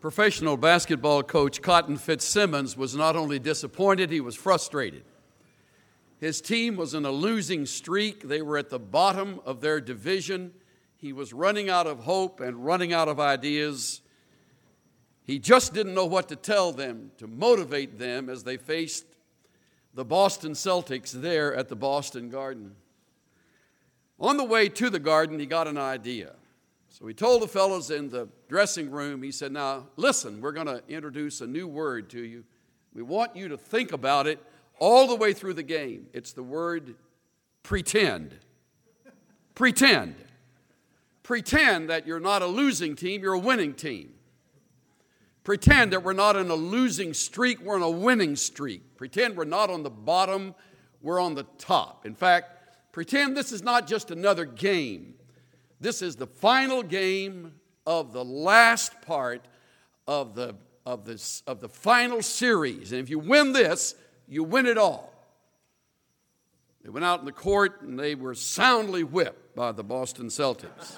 Professional basketball coach Cotton Fitzsimmons was not only disappointed, he was frustrated. His team was in a losing streak. They were at the bottom of their division. He was running out of hope and running out of ideas. He just didn't know what to tell them to motivate them as they faced the Boston Celtics there at the Boston Garden. On the way to the Garden, he got an idea. So he told the fellows in the dressing room, he said, now listen, we're going to introduce a new word to you. We want you to think about it all the way through the game. It's the word pretend. Pretend. Pretend that you're not a losing team, you're a winning team. Pretend that we're not in a losing streak, we're in a winning streak. Pretend we're not on the bottom, we're on the top. In fact, pretend this is not just another game. This is the final game of the last part of the final series. And if you win this, you win it all. They went out in the court and they were soundly whipped by the Boston Celtics.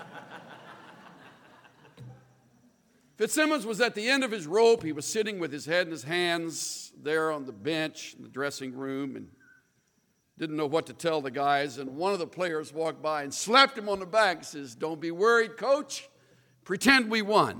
Fitzsimmons was at the end of his rope. He was sitting with his head in his hands there on the bench in the dressing room and didn't know what to tell the guys. And one of the players walked by and slapped him on the back and says, "Don't be worried, coach. Pretend we won."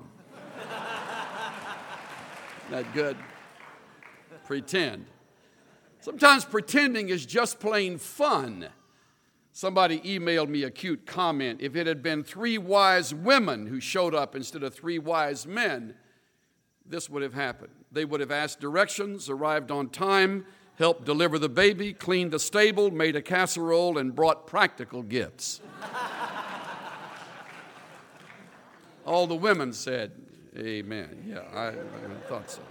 That good? Pretend. Sometimes pretending is just plain fun. Somebody emailed me a cute comment. If it had been 3 wise women who showed up instead of 3 wise men, this would have happened. They would have asked directions, arrived on time, helped deliver the baby, cleaned the stable, made a casserole, and brought practical gifts. All the women said, amen. Yeah, I thought so.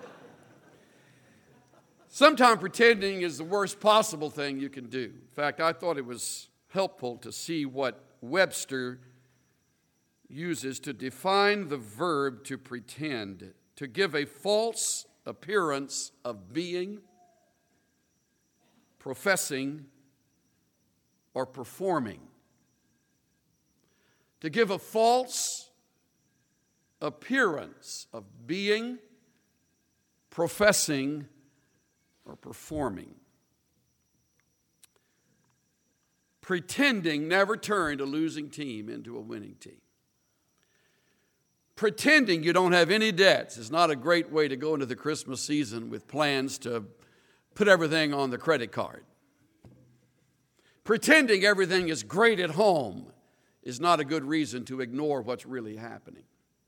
Sometimes pretending is the worst possible thing you can do. In fact, I thought it was helpful to see what Webster uses to define the verb to pretend, to give a false appearance of being, professing, or performing. To give a false appearance of being, professing, or performing. Pretending never turned a losing team into a winning team. Pretending you don't have any debts is not a great way to go into the Christmas season with plans to put everything on the credit card. Pretending everything is great at home is not a good reason to ignore what's really happening.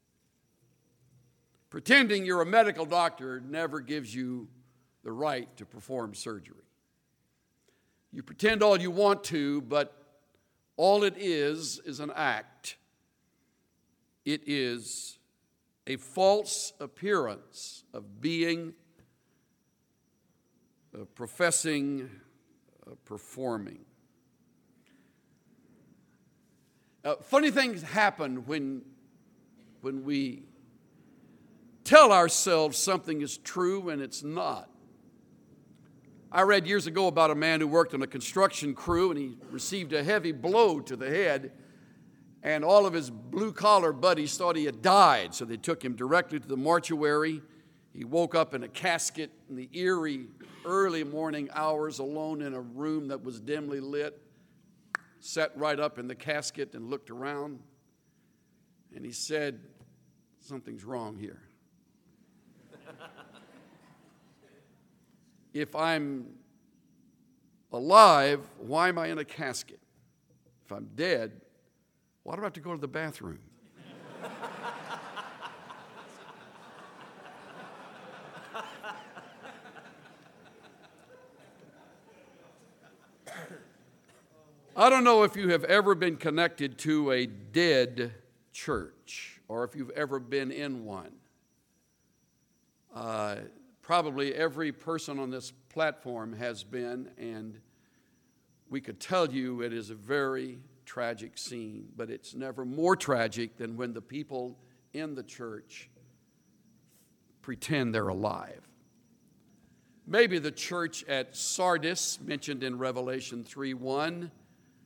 Pretending you're a medical doctor never gives you the right to perform surgery. You pretend all you want to, but all it is an act. It is a false appearance of being, of professing, of performing. Funny things happen when we tell ourselves something is true and it's not. I read years ago about a man who worked on a construction crew and he received a heavy blow to the head, and all of his blue-collar buddies thought he had died, so they took him directly to the mortuary. He woke up in a casket in the eerie early morning hours alone in a room that was dimly lit, sat right up in the casket and looked around, and he said, "Something's wrong here. If I'm alive, why am I in a casket? If I'm dead, why do I have to go to the bathroom?" I don't know if you have ever been connected to a dead church or if you've ever been in one. Probably every person on this platform has been, and we could tell you it is a very tragic scene, but it's never more tragic than when the people in the church pretend they're alive. Maybe the church at Sardis, mentioned in Revelation 3:1,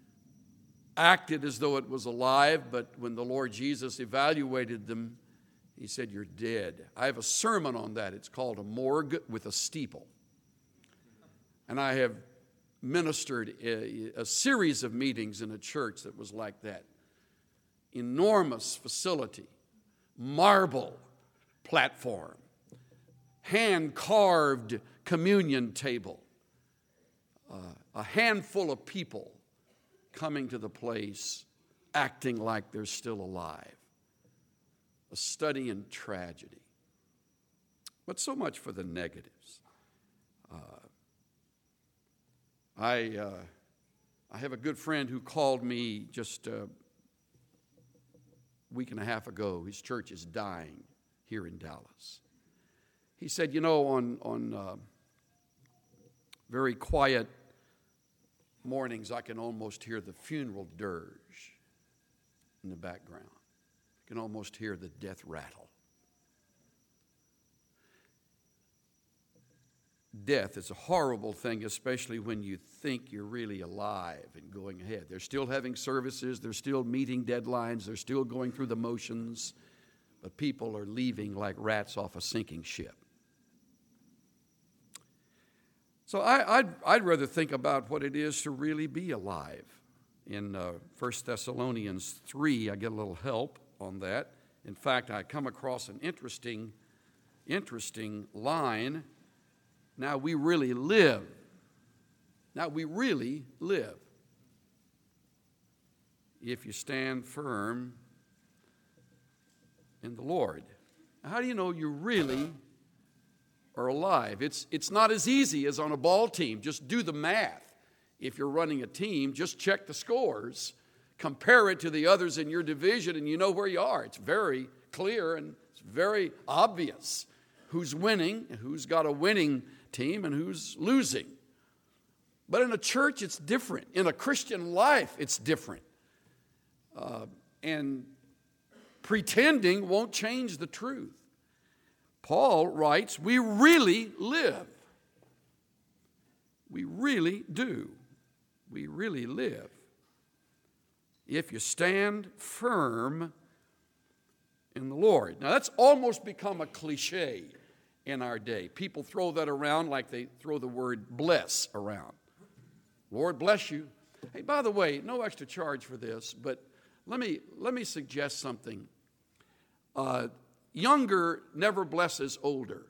acted as though it was alive, but when the Lord Jesus evaluated them, He said, you're dead. I have a sermon on that. It's called A Morgue with a Steeple. And I have ministered a series of meetings in a church that was like that. Enormous facility, marble platform, hand-carved communion table, a handful of people coming to the place acting like they're still alive. A study in tragedy. But so much for the negatives. I have a good friend who called me just a week and a half ago. His church is dying here in Dallas. He said, on very quiet mornings, I can almost hear the funeral dirge in the background. I can almost hear the death rattle. Death is a horrible thing, especially when you think you're really alive and going ahead. They're still having services, they're still meeting deadlines, they're still going through the motions, but people are leaving like rats off a sinking ship. So I'd rather think about what it is to really be alive. In 1 Thessalonians 3, I get a little help on that. In fact, I come across an interesting line. Now we really live. Now we really live. If you stand firm in the Lord. How do you know you really are alive? It's not as easy as on a ball team. Just do the math. If you're running a team, just check the scores, compare it to the others in your division, and you know where you are. It's very clear and it's very obvious who's winning and who's got a winning team and who's losing. But in a church, it's different. In a Christian life, it's different. And pretending won't change the truth. Paul writes, we really live. We really do. We really live. If you stand firm in the Lord. Now that's almost become a cliche in our day. People throw that around like they throw the word bless around. Lord bless you. Hey, by the way, no extra charge for this, but let me suggest something. Younger never blesses older.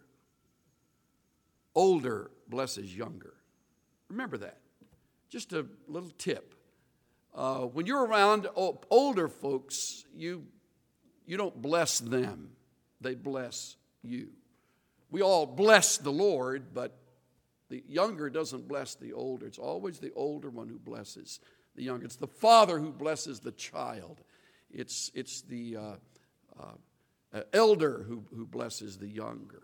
Older blesses younger. Remember that. Just a little tip. When you're around older folks, you don't bless them. They bless you. We all bless the Lord, but the younger doesn't bless the older. It's always the older one who blesses the younger. It's the father who blesses the child. It's the elder who blesses the younger.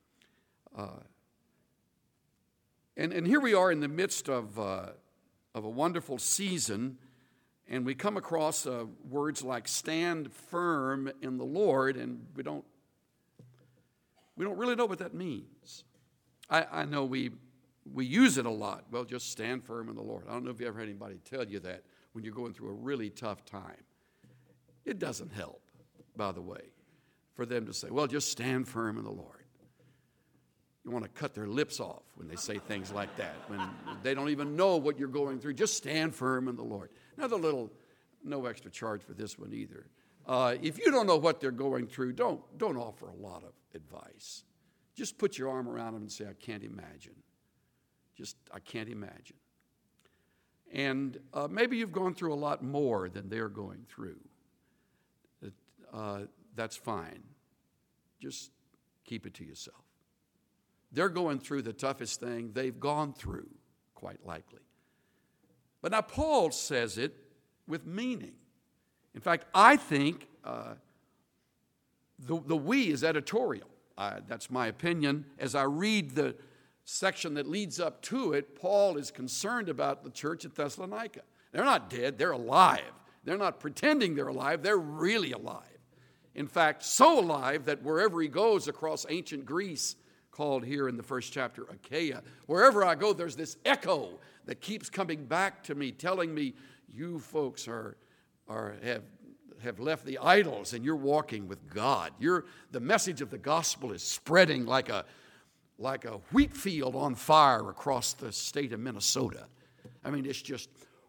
And here we are in the midst of a wonderful season, and we come across words like stand firm in the Lord, and we don't really know what that means. I know we use it a lot. Well, just stand firm in the Lord. I don't know if you ever had anybody tell you that when you're going through a really tough time. It doesn't help, by the way, for them to say, well, just stand firm in the Lord. You want to cut their lips off when they say things like that, when they don't even know what you're going through. Just stand firm in the Lord. Another little, no extra charge for this one either. If you don't know what they're going through, don't offer a lot of advice. Just put your arm around them and say, I can't imagine. I can't imagine. And maybe you've gone through a lot more than they're going through. That's fine. Just keep it to yourself. They're going through the toughest thing they've gone through, quite likely. But now Paul says it with meaning. In fact, I think the we is editorial. That's my opinion. As I read the section that leads up to it, Paul is concerned about the church at Thessalonica. They're not dead, they're alive. They're not pretending they're alive, they're really alive. In fact, so alive that wherever he goes across ancient Greece, called here in the first chapter Achaia, wherever I go, there's this echo that keeps coming back to me, telling me, you folks have have left the idols and you're walking with God. The message of the gospel is spreading like a wheat field on fire across the state of Minnesota. I mean, it's just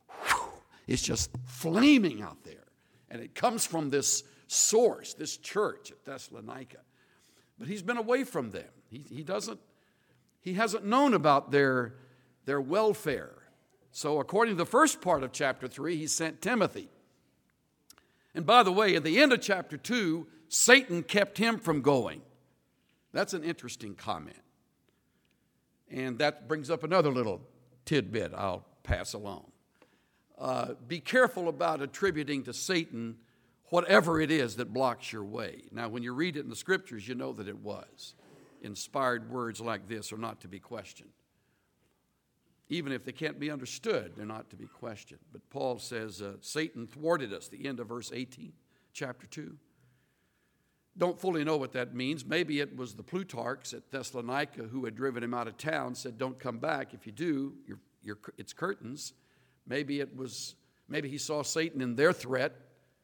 flaming out there. And it comes from this source, this church at Thessalonica. But he's been away from them. He hasn't known about their welfare. So according to the first part of chapter 3, he sent Timothy. And by the way, at the end of chapter 2, Satan kept him from going. That's an interesting comment. And that brings up another little tidbit I'll pass along. Be careful about attributing to Satan whatever it is that blocks your way. Now, when you read it in the scriptures, you know that it was. Inspired words like this are not to be questioned. Even if they can't be understood, they're not to be questioned. But Paul says, Satan thwarted us, the end of verse 18, chapter 2. Don't fully know what that means. Maybe it was the Plutarchs at Thessalonica who had driven him out of town, said, don't come back. If you do, it's curtains. Maybe he saw Satan in their threat.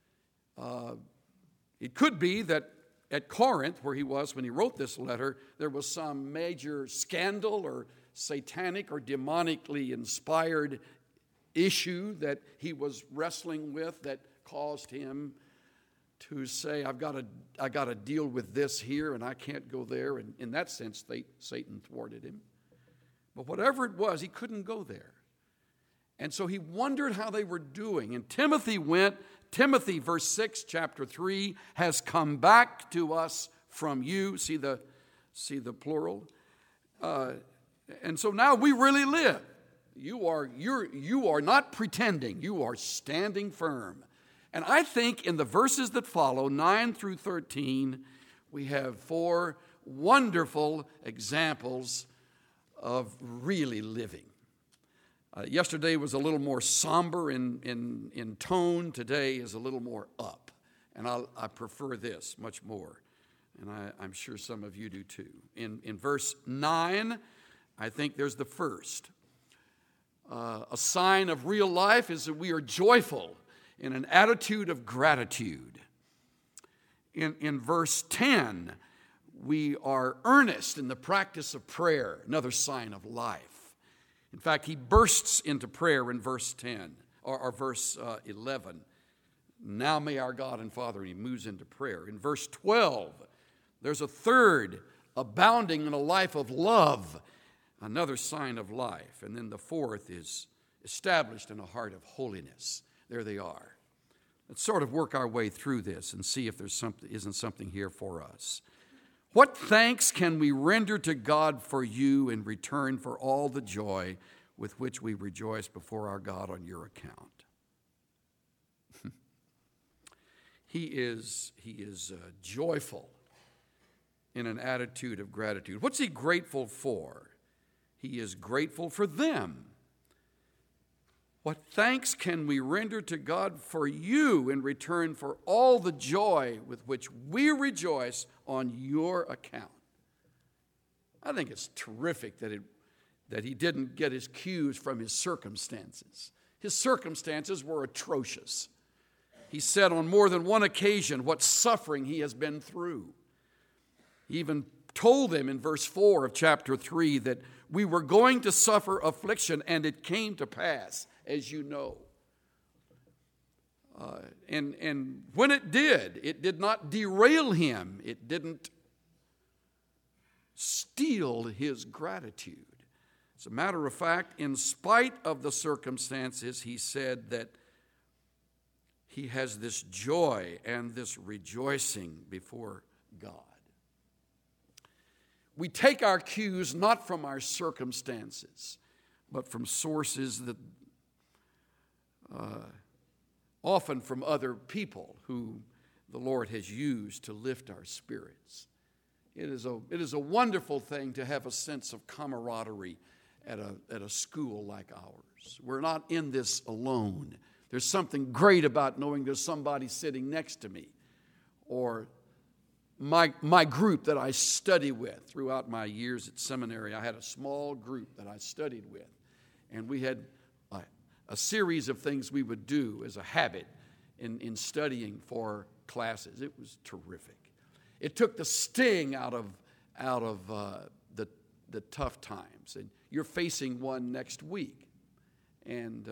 It could be that at Corinth, where he was when he wrote this letter, there was some major scandal or satanic or demonically inspired issue that he was wrestling with that caused him to say, I got to deal with this here and I can't go there. And in that sense, Satan thwarted him. But whatever it was, he couldn't go there. And so he wondered how they were doing. And Timothy went. Timothy, verse 6, chapter 3, has come back to us from you. See the plural? And so now we really live. You are not pretending. You are standing firm. And I think in the verses that follow, 9 through 13, we have 4 wonderful examples of really living. Yesterday was a little more somber in tone. Today is a little more up. And I prefer this much more. And I'm sure some of you do too. In verse 9, I think there's the first. A sign of real life is that we are joyful in an attitude of gratitude. In verse 10, we are earnest in the practice of prayer, another sign of life. In fact, he bursts into prayer in verse 10, or verse 11. Now may our God and Father, and he moves into prayer. In verse 12, there's a third, abounding in a life of love, another sign of life. And then the fourth is established in a heart of holiness. There they are. Let's sort of work our way through this and see if there's isn't something here for us. What thanks can we render to God for you in return for all the joy with which we rejoice before our God on your account? He is joyful in an attitude of gratitude. What's he grateful for? He is grateful for them. What thanks can we render to God for you in return for all the joy with which we rejoice on your account? I think it's terrific that he didn't get his cues from his circumstances. His circumstances were atrocious. He said on more than one occasion what suffering he has been through. He even told them in verse 4 of chapter 3 that we were going to suffer affliction, and it came to pass, as you know. And when it did not derail him. It didn't steal his gratitude. As a matter of fact, in spite of the circumstances, he said that he has this joy and this rejoicing before God. We take our cues not from our circumstances, but from sources that often from other people who the Lord has used to lift our spirits. It is a wonderful thing to have a sense of camaraderie at a school like ours. We're not in this alone. There's something great about knowing there's somebody sitting next to me, or my group that I study with. Throughout my years at seminary, I had a small group that I studied with, and we had a series of things we would do as a habit in studying for classes. It was terrific. It took the sting out of the tough times. And you're facing one next week. And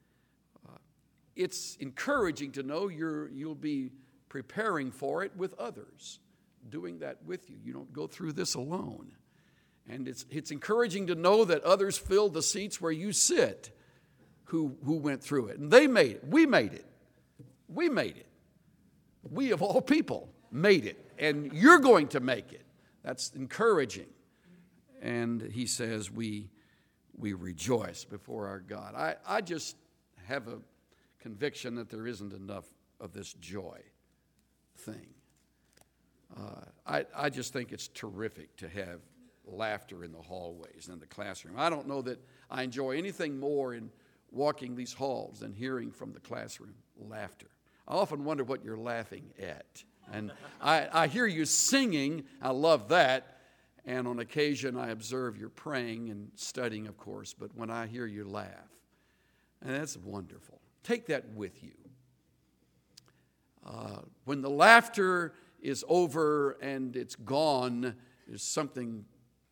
it's encouraging to know you'll be preparing for it with others, doing that with you. You don't go through this alone. And it's encouraging to know that others filled the seats where you sit who went through it. And they made it. We made it. We made it. We, of all people, made it. And you're going to make it. That's encouraging. And he says we rejoice before our God. I just have a conviction that there isn't enough of this joy thing. I just think it's terrific to have laughter in the hallways and in the classroom. I don't know that I enjoy anything more in walking these halls than hearing from the classroom laughter. I often wonder what you're laughing at. And I hear you singing. I love that. And on occasion I observe you're praying and studying, of course. But when I hear you laugh, and that's wonderful. Take that with you. When the laughter is over and it's gone, there's something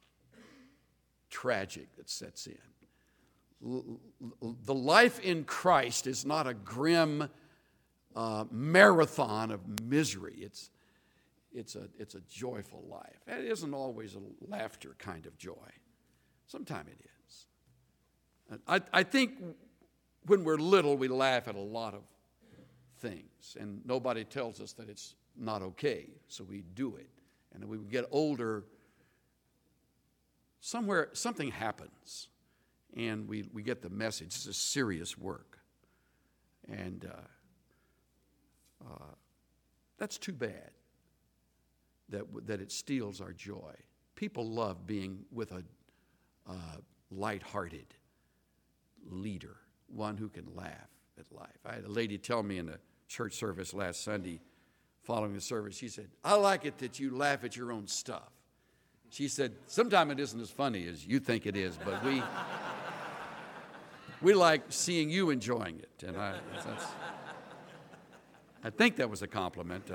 tragic that sets in. The life in Christ is not a grim marathon of misery. It's a joyful life. It isn't always a laughter kind of joy. Sometimes it is. I think when we're little, we laugh at a lot of things, and nobody tells us that it's not okay, so we do it. And when we get older, something happens, and we get the message. It's a serious work. And that's too bad that it steals our joy. People love being with a lighthearted leader, one who can laugh at life. I had a lady tell me in a church service last Sunday, following the service, she said, "I like it that you laugh at your own stuff." She said, "Sometimes it isn't as funny as you think it is, but we like seeing you enjoying it." And I think that was a compliment.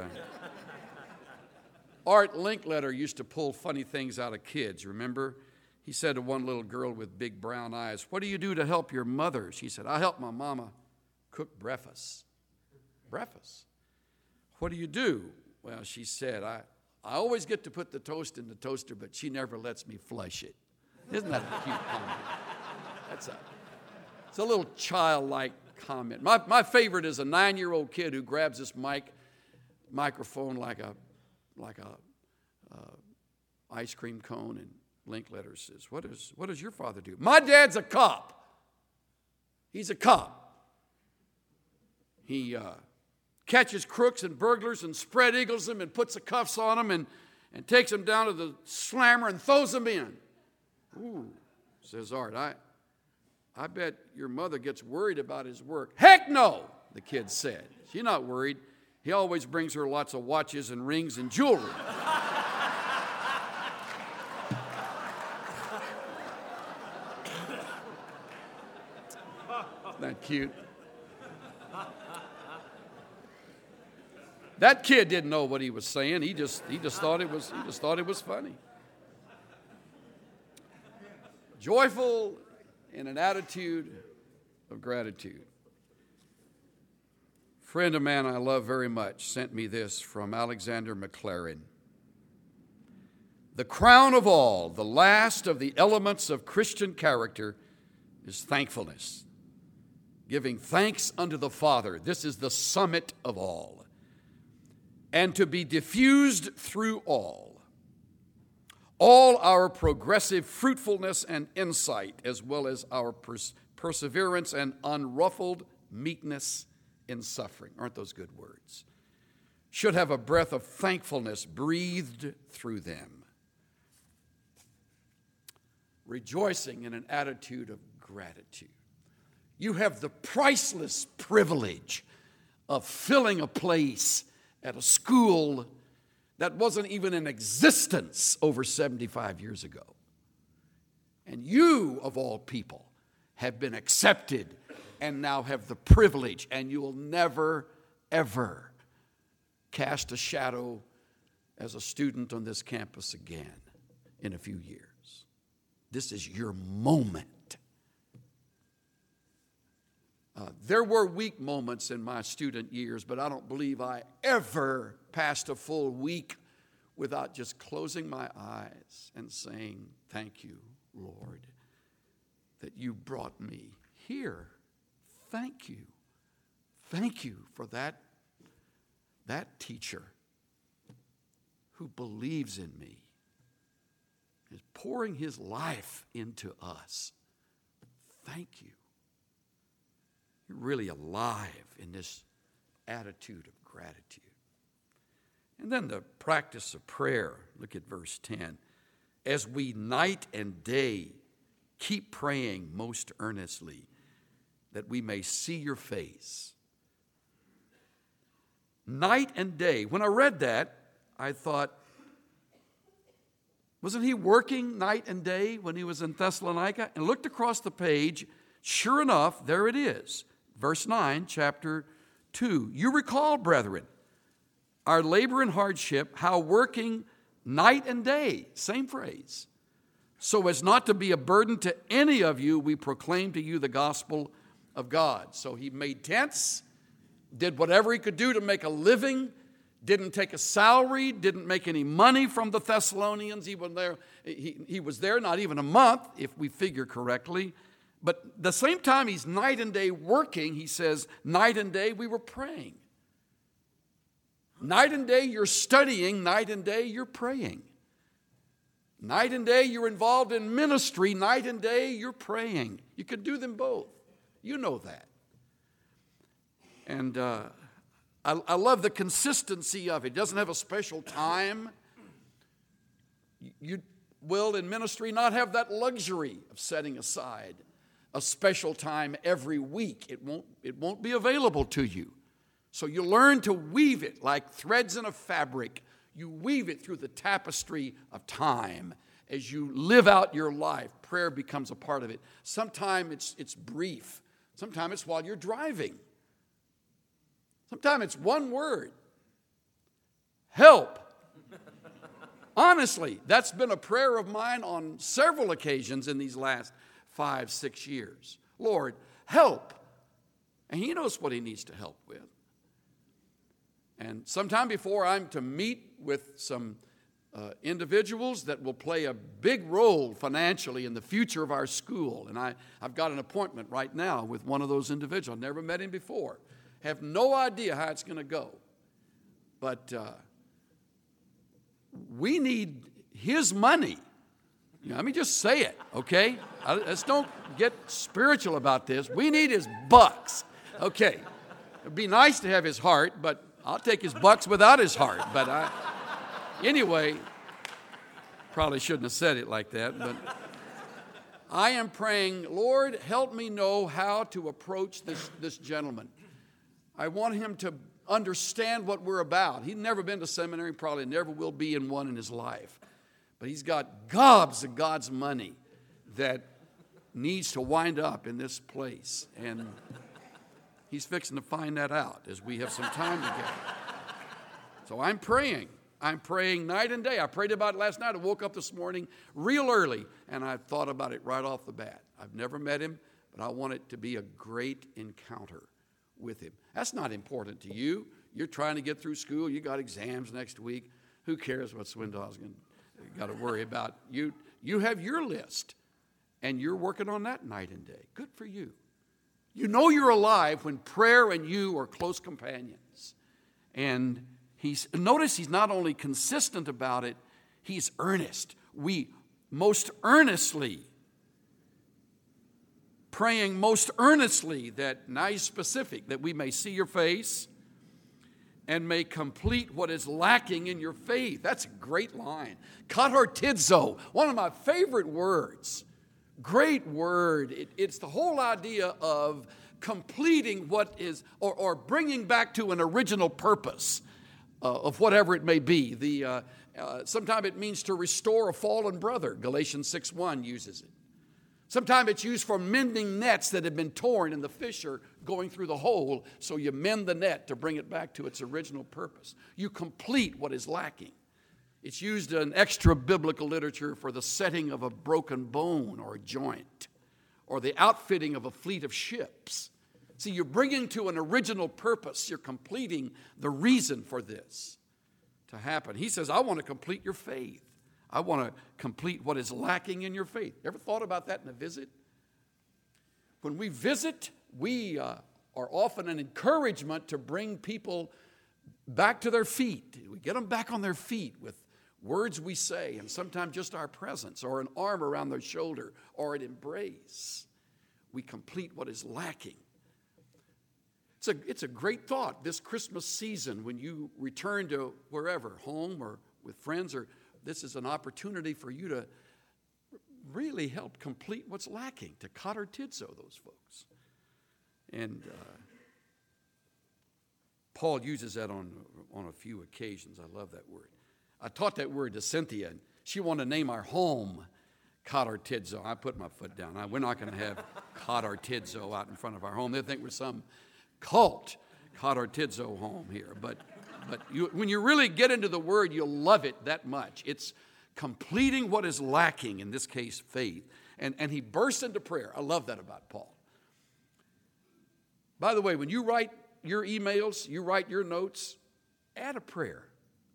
Art Linkletter used to pull funny things out of kids, remember? He said to one little girl with big brown eyes, "What do you do to help your mother?" She said, "I help my mama cook breakfast." Breakfast. "What do you do?" "Well," she said, I always get to put the toast in the toaster, but she never lets me flush it." Isn't that a cute comment? It's a little childlike comment. My favorite is a 9-year-old kid who grabs this microphone like a ice cream cone, and Linkletter says, what does your father do?" "My dad's a cop. He's a cop. He catches crooks and burglars and spread eagles them and puts the cuffs on them and takes them down to the slammer and throws them in." "Ooh," says Art, I bet your mother gets worried about his work." "Heck no," the kid said. "She's not worried. He always brings her lots of watches and rings and jewelry." Isn't that cute? That kid didn't know what he was saying. He just thought it was funny. Joyful in an attitude of gratitude. A friend of mine I love very much sent me this from Alexander McLaren. "The crown of all, the last of the elements of Christian character, is thankfulness. Giving thanks unto the Father. This is the summit of all. And to be diffused through all our progressive fruitfulness and insight, as well as our perseverance and unruffled meekness in suffering." Aren't those good words? "Should have a breath of thankfulness breathed through them." Rejoicing in an attitude of gratitude. You have the priceless privilege of filling a place at a school that wasn't even in existence over 75 years ago. And you, of all people, have been accepted and now have the privilege, and you will never, ever cast a shadow as a student on this campus again in a few years. This is your moment. There were weak moments in my student years, but I don't believe I ever passed a full week without just closing my eyes and saying, thank you, Lord, that you brought me here. Thank you. Thank you for that teacher who believes in me, is pouring his life into us. Thank you. You're really alive in this attitude of gratitude. And then the practice of prayer. Look at verse 10. As we night and day keep praying most earnestly that we may see your face. Night and day. When I read that, I thought, wasn't he working night and day when he was in Thessalonica? And looked across the page. Sure enough, there it is. Verse 9, chapter 2. You recall, brethren, our labor and hardship, how working night and day, same phrase, so as not to be a burden to any of you, we proclaim to you the gospel of God. So he made tents, did whatever he could do to make a living, didn't take a salary, didn't make any money from the Thessalonians. He was there not even a month, if we figure correctly. But the same time he's night and day working, he says, night and day we were praying. Night and day you're studying, night and day you're praying. Night and day you're involved in ministry, night and day you're praying. You can do them both. You know that. And I love the consistency of it. It doesn't have a special time. You will in ministry not have that luxury of setting aside a special time every week. It won't be available to you. So you learn to weave it like threads in a fabric. You weave it through the tapestry of time. As you live out your life, prayer becomes a part of it. Sometimes it's brief. Sometimes it's while you're driving. Sometimes it's one word. Help. Honestly, that's been a prayer of mine on several occasions in these last 5-6 years. Lord, help. And he knows what he needs to help with. And sometime before I'm to meet with some individuals that will play a big role financially in the future of our school. And I've got an appointment right now with one of those individuals. I've never met him before. Have no idea how it's going to go. But we need his money. Let me just say it, okay? Let's don't get spiritual about this. We need his bucks. Okay. It'd be nice to have his heart, but I'll take his bucks without his heart. But anyway, probably shouldn't have said it like that. But I am praying, Lord, help me know how to approach this gentleman. I want him to understand what we're about. He's never been to seminary, probably never will be in one in his life. But he's got gobs of God's money that needs to wind up in this place. And he's fixing to find that out as we have some time together. So I'm praying. I'm praying night and day. I prayed about it last night. I woke up this morning real early, and I thought about it right off the bat. I've never met him, but I want it to be a great encounter with him. That's not important to you. You're trying to get through school. You got exams next week. Who cares what Swindell's got to worry about? You have your list, and you're working on that night and day. Good for you. You know you're alive when prayer and you are close companions. And notice he's not only consistent about it, he's earnest. We most earnestly, praying most earnestly that, now he's specific, that we may see your face and may complete what is lacking in your faith. That's a great line. Katartizo, one of my favorite words. Great word. It's the whole idea of completing what is, or bringing back to an original purpose of whatever it may be. Sometimes it means to restore a fallen brother. Galatians 6:1 uses it. Sometimes it's used for mending nets that have been torn and the fish are going through the hole, so you mend the net to bring it back to its original purpose. You complete what is lacking. It's used in extra biblical literature for the setting of a broken bone or a joint, or the outfitting of a fleet of ships. See, you're bringing to an original purpose. You're completing the reason for this to happen. He says, I want to complete your faith. I want to complete what is lacking in your faith. Ever thought about that in a visit? When we visit, we are often an encouragement to bring people back to their feet. We get them back on their feet with words we say, and sometimes just our presence, or an arm around their shoulder, or an embrace. We complete what is lacking. It's a great thought this Christmas season when you return to wherever, home or with friends, or this is an opportunity for you to really help complete what's lacking, to katartizo those folks. And Paul uses that on a few occasions. I love that word. I taught that word to Cynthia, and she wanted to name our home katartizo. I put my foot down. We're not going to have katartizo out in front of our home. They think we're some cult katartizo home here. But when you really get into the word, you'll love it that much. It's completing what is lacking, in this case, faith. And he bursts into prayer. I love that about Paul. By the way, when you write your emails, you write your notes, add a prayer.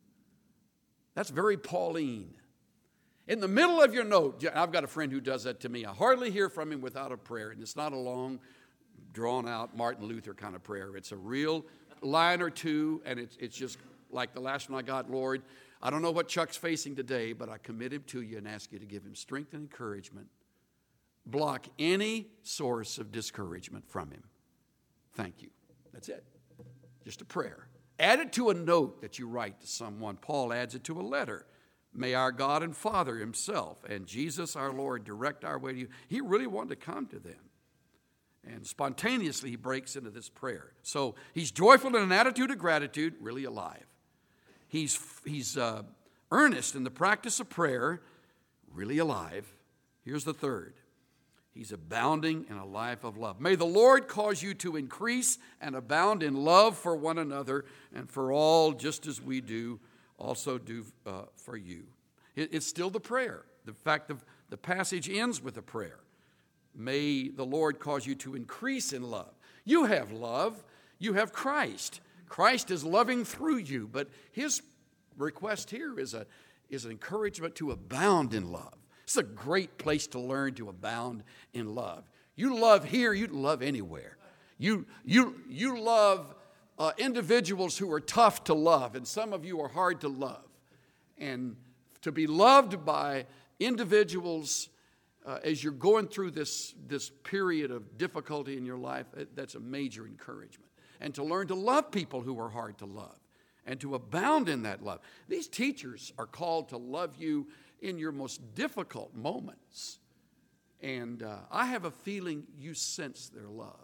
That's very Pauline. In the middle of your note, I've got a friend who does that to me. I hardly hear from him without a prayer, and it's not a long, drawn-out Martin Luther kind of prayer. It's a real line or two, and it's just like the last one I got, Lord, I don't know what Chuck's facing today, but I commit him to you and ask you to give him strength and encouragement. Block any source of discouragement from him. Thank you. That's it. Just a prayer. Add it to a note that you write to someone. Paul adds it to a letter. May our God and Father himself and Jesus our Lord direct our way to you. He really wanted to come to them. And spontaneously he breaks into this prayer. So he's joyful in an attitude of gratitude, really alive. He's earnest in the practice of prayer, really alive. Here's the third. He's abounding in a life of love. May the Lord cause you to increase and abound in love for one another and for all, just as we do, also do for you. It's still the prayer. The fact of the passage ends with a prayer. May the Lord cause you to increase in love. You have love. You have Christ. Christ is loving through you, but his request here is an encouragement to abound in love. It's a great place to learn to abound in love. You love here, you love anywhere. You love individuals who are tough to love, and some of you are hard to love. And to be loved by individuals as you're going through this period of difficulty in your life, that's a major encouragement. And to learn to love people who are hard to love and to abound in that love. These teachers are called to love you in your most difficult moments. And I have a feeling you sense their love.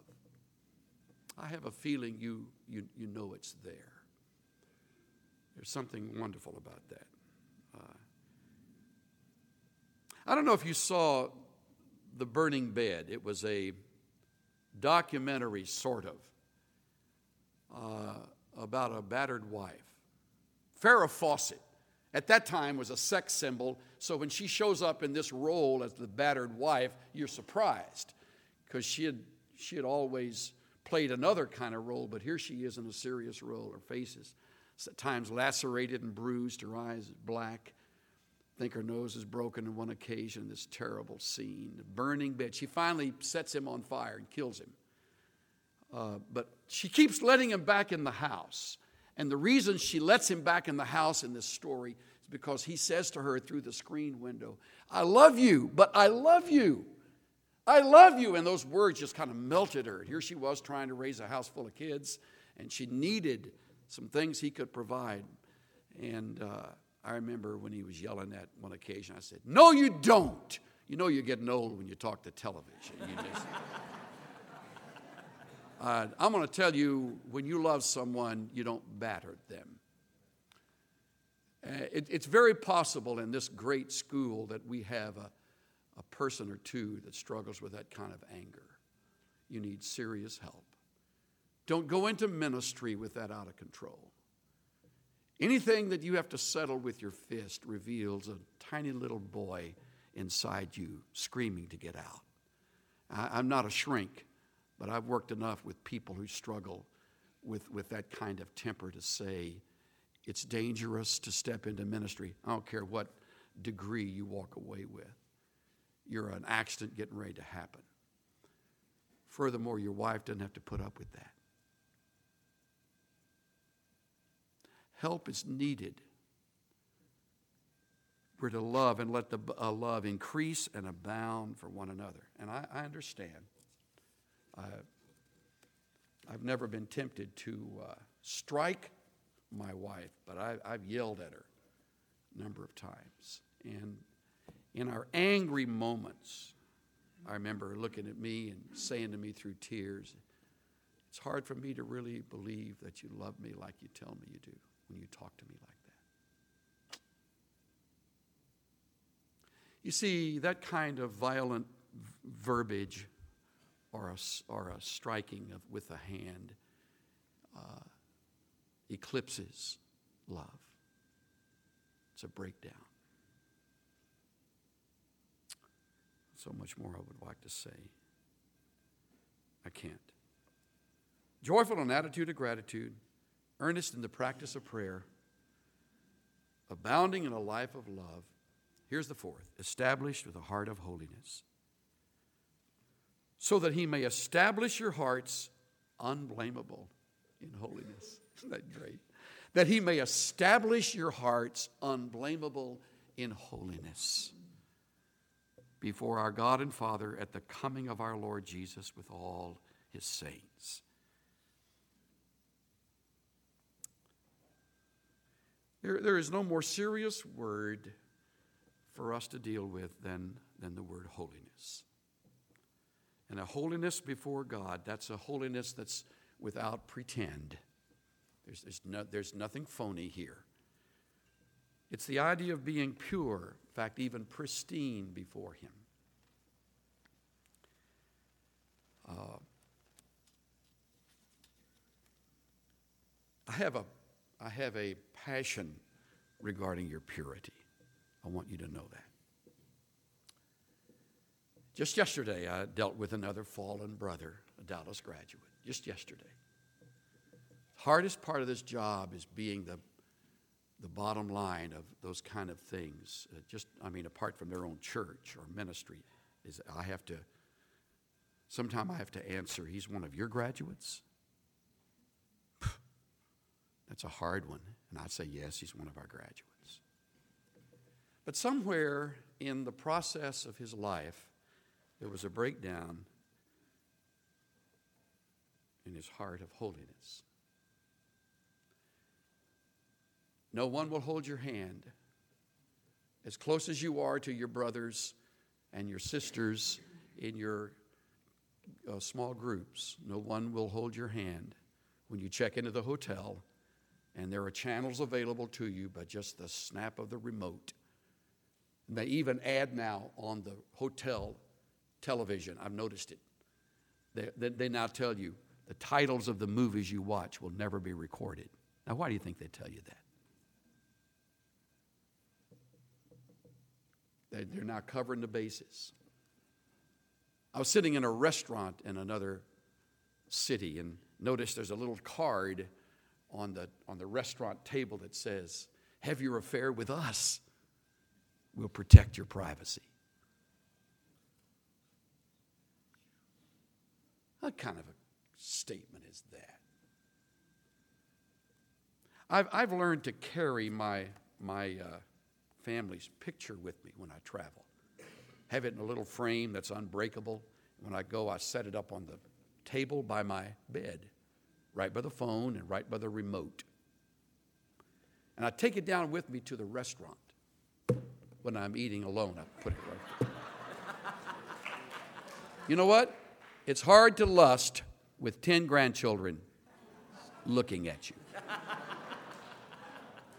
I have a feeling you know it's there. There's something wonderful about that. I don't know if you saw The Burning Bed. It was a documentary, sort of, about a battered wife. Farrah Fawcett, at that time, was a sex symbol, so when she shows up in this role as the battered wife, you're surprised, because she had always played another kind of role, but here she is in a serious role. Her face is at times lacerated and bruised, her eyes is black. I think her nose is broken on one occasion, this terrible scene. The burning bed. She finally sets him on fire and kills him. But she keeps letting him back in the house. And the reason she lets him back in the house in this story is because he says to her through the screen window, I love you, but I love you. I love you. And those words just kind of melted her. Here she was trying to raise a house full of kids, and she needed some things he could provide. And I remember when he was yelling at one occasion, I said, no, you don't. You know you're getting old when you talk to television. I'm going to tell you, when you love someone, you don't batter them. It's very possible in this great school that we have a person or two that struggles with that kind of anger. You need serious help. Don't go into ministry with that out of control. Anything that you have to settle with your fist reveals a tiny little boy inside you screaming to get out. I'm not a shrink, but I've worked enough with people who struggle with that kind of temper to say it's dangerous to step into ministry. I don't care what degree you walk away with. You're an accident getting ready to happen. Furthermore, your wife doesn't have to put up with that. Help is needed. We're to love and let the love increase and abound for one another. And I understand. I've never been tempted to strike my wife, but I've yelled at her a number of times. And in our angry moments, I remember her looking at me and saying to me through tears, "It's hard for me to really believe that you love me like you tell me you do when you talk to me like that." You see, that kind of violent verbiage or a striking with a hand eclipses love. It's a breakdown. So much more I would like to say. I can't. Joyful in attitude of gratitude, earnest in the practice of prayer, abounding in a life of love. Here's the fourth: established with a heart of holiness, so that he may establish your hearts unblameable in holiness. Isn't that great? That he may establish your hearts unblameable in holiness before our God and Father at the coming of our Lord Jesus with all his saints. There is no more serious word for us to deal with than the word holiness. And a holiness before God, that's a holiness that's without pretend. There's nothing phony here. It's the idea of being pure, in fact, even pristine before him. I have a passion regarding your purity. I want you to know that. Just yesterday, I dealt with another fallen brother, a Dallas graduate. Just yesterday. Hardest part of this job is being the bottom line of those kind of things. Apart from their own church or ministry, is sometimes I have to answer, "He's one of your graduates?" That's a hard one. And I'd say, "Yes, he's one of our graduates." But somewhere in the process of his life, there was a breakdown in his heart of holiness. No one will hold your hand as close as you are to your brothers and your sisters in your small groups. No one will hold your hand when you check into the hotel and there are channels available to you by just the snap of the remote. And they even add now on the hotel television. I've noticed it. They now tell you the titles of the movies you watch will never be recorded. Now, why do you think they tell you that? They're now covering the bases. I was sitting in a restaurant in another city and noticed there's a little card on the restaurant table that says, "Have your affair with us. We'll protect your privacy." What kind of a statement is that? I've learned to carry my family's picture with me when I travel. Have it in a little frame that's unbreakable. When I go, I set it up on the table by my bed, right by the phone and right by the remote. And I take it down with me to the restaurant. When I'm eating alone, I put it right there. You know what? It's hard to lust with 10 grandchildren looking at you.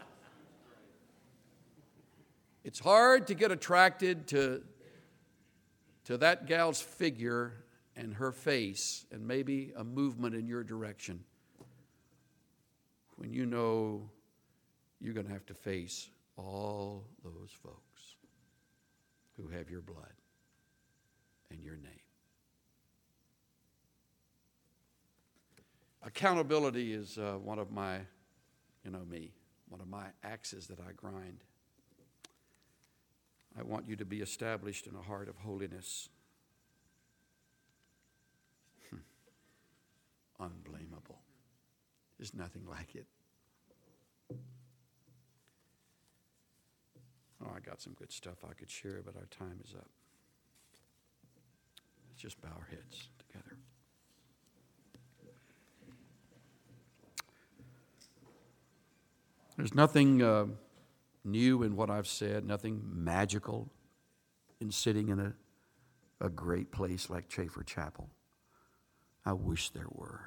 It's hard to get attracted to to that gal's figure and her face and maybe a movement in your direction when you know you're going to have to face all those folks who have your blood and your name. Accountability is one of my, one of my axes that I grind. I want you to be established in a heart of holiness. Unblameable. There's nothing like it. Oh, I got some good stuff I could share, but our time is up. Let's just bow our heads together. There's nothing new in what I've said, nothing magical in sitting in a great place like Chafer Chapel. I wish there were.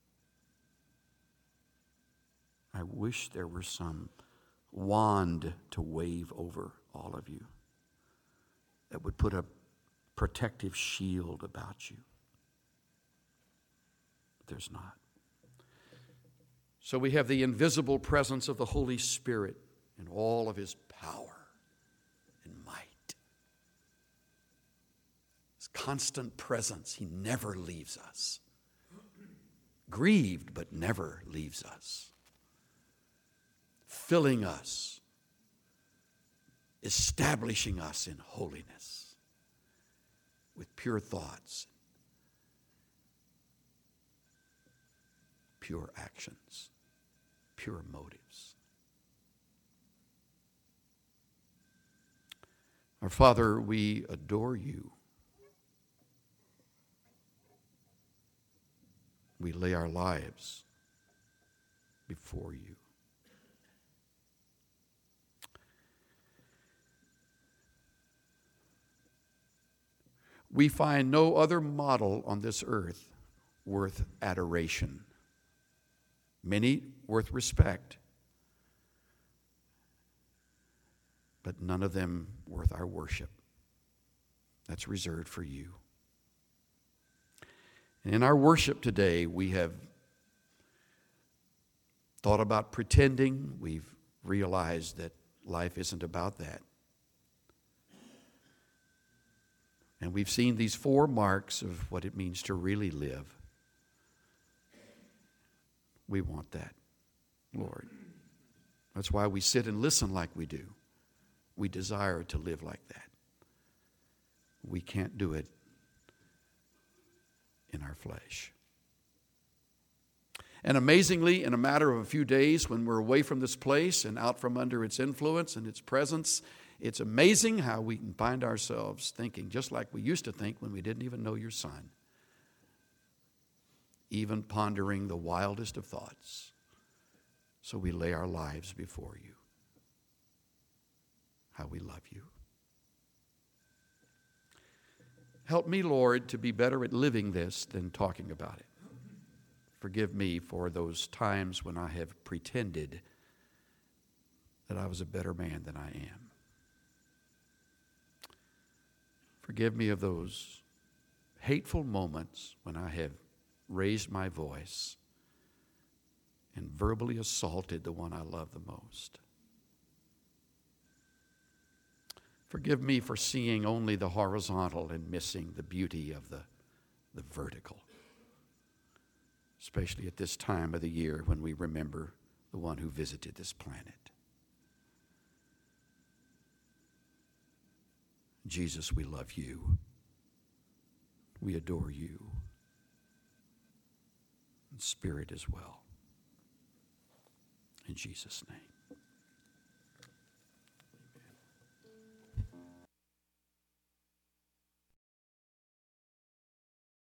I wish there were some wand to wave over all of you that would put a protective shield about you. But there's not. So we have the invisible presence of the Holy Spirit in all of his power and might. His constant presence. He never leaves us. Grieved, but never leaves us. Filling us. Establishing us in holiness. With pure thoughts. Pure actions. Pure motives. Our Father, we adore you. We lay our lives before you. We find no other model on this earth worth adoration. Many worth respect, but none of them worth our worship. That's reserved for you. And in our worship today, we have thought about pretending. We've realized that life isn't about that. And we've seen these 4 marks of what it means to really live. We want that, Lord. That's why we sit and listen like we do. We desire to live like that. We can't do it in our flesh. And amazingly, in a matter of a few days, when we're away from this place and out from under its influence and its presence, it's amazing how we can find ourselves thinking just like we used to think when we didn't even know your Son. Even pondering the wildest of thoughts. So we lay our lives before you. How we love you. Help me, Lord, to be better at living this than talking about it. Forgive me for those times when I have pretended that I was a better man than I am. Forgive me of those hateful moments when I have raised my voice and verbally assaulted the one I love the most. Forgive me for seeing only the horizontal and missing the beauty of the vertical, especially at this time of the year when we remember the one who visited this planet. Jesus, we love you. We adore you. And Spirit as well. In Jesus' name.